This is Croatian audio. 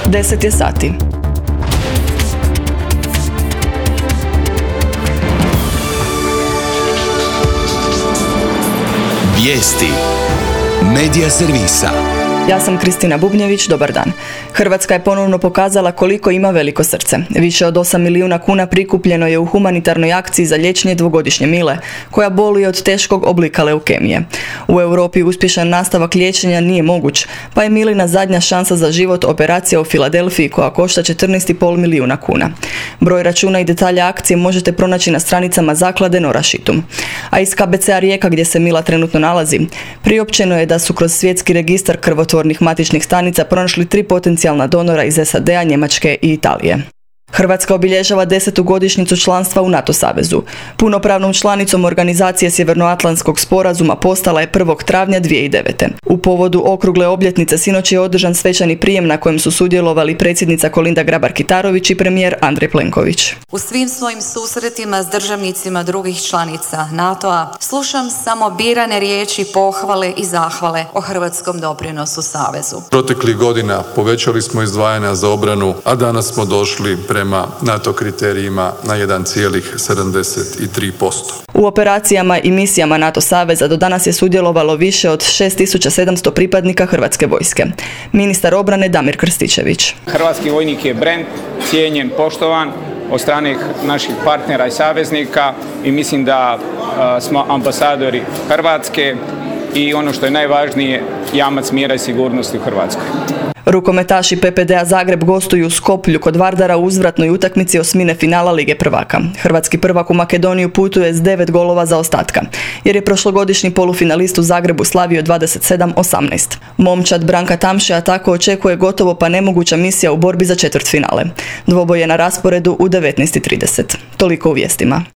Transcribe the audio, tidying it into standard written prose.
10 je sati. Vijesti Medija servisa. Ja sam Kristina Bubnjević, dobar dan. Hrvatska je ponovno pokazala koliko ima veliko srce. Više od 8 milijuna kuna prikupljeno je u humanitarnoj akciji za liječenje dvogodišnje Mile, koja boluje od teškog oblika leukemije. U Europi uspješan nastavak liječenja nije moguć, pa je Milina zadnja šansa za život operacija u Filadelfiji koja košta 14,5 milijuna kuna. Broj računa i detalja akcije možete pronaći na stranicama zaklade Nora Šitum. A iz KBC-a Rijeka, gdje se Mila trenutno nalazi, priopćeno je da su kroz svjetski registar krvotvornih matičnih stanica pronašli 3 potencijalna donora iz SAD-a, Njemačke i Italije. Hrvatska obilježava 10. godišnjicu članstva u NATO savezu. Punopravnom članicom organizacije Sjevernoatlantskog sporazuma postala je 1. travnja 2009. U povodu okrugle obljetnice sinoć je održan svečani prijem na kojem su sudjelovali predsjednica Kolinda Grabar-Kitarović i premijer Andrej Plenković. U svim svojim susretima s državnicima drugih članica NATO-a slušam samo birane riječi pohvale i zahvale o hrvatskom doprinosu savezu. Proteklih godina povećali smo izdvajanja za obranu, a danas smo došli prema NATO kriterijima na 1,73%. U operacijama i misijama NATO saveza do danas je sudjelovalo više od 6700 pripadnika Hrvatske vojske. Ministar obrane Damir Krstičević. Hrvatski vojnik je brend, cijenjen, poštovan od strane naših partnera i saveznika i mislim da smo ambasadori Hrvatske i ono što je najvažnije, jamac mira i sigurnosti u Hrvatskoj. Rukometaši PPD-a Zagreb gostuju u Skoplju kod Vardara u uzvratnoj utakmici osmine finala Lige prvaka. Hrvatski prvak u Makedoniju putuje s 9 golova zaostatka, jer je prošlogodišnji polufinalist u Zagrebu slavio 27-18. Momčad Branka Tamšeja tako očekuje gotovo pa nemoguća misija u borbi za četvrtfinale. Dvoboj je na rasporedu u 19:30. Toliko u vijestima.